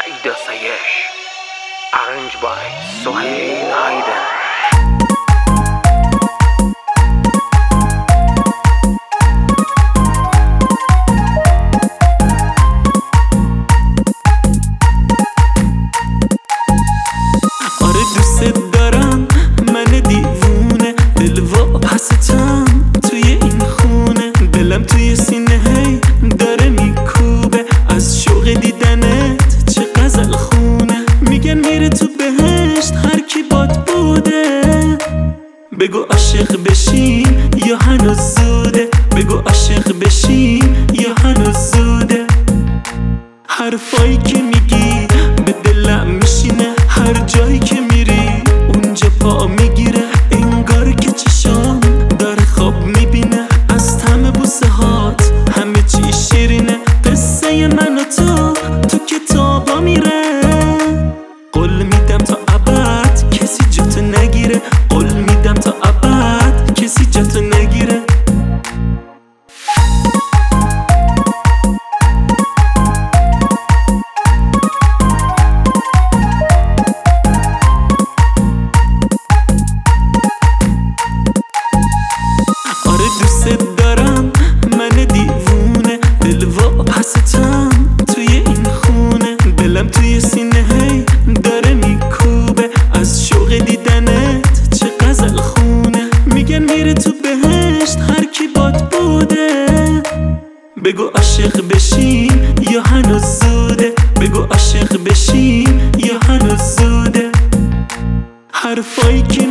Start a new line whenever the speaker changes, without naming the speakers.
Ida Sayesh, arranged by Sohail Hayden.
آره دوست دارم من دیوونه، دل و پستم توی این خونه، دلم توی سینه هی داره میکوبه از شوق دیدنت، چه غزل خونه. میگن میره تو بهشت هر کی باد بوده، بگو عاشق بشیم یا هنوز زوده، بگو عاشق بشیم یا هنوز زوده. حرفایی که میگی به دلم میشینه، هر جایی که میری اونجا پا میگیره، انگار که چشام داره خواب میبینه از طعم بوسه هات، همه چی شیرینه. قصه من و تو کتابا میره، قول میدم تا ابد کسی جاتو نگیره، قول میدم تا ابد کسی جاتو نگیره. آره دوست دارم من دیوونه، دل و پستم توی این خونه، دلم توی سینه هی داره میکوبه از شوق دیدنت، چه غزل خونه. میگن میره تو بهشت هر کی باد بوده، بگو عاشق بشیم یا هنوز زوده، بگو عاشق بشیم یا هنوز زوده. حرفایی که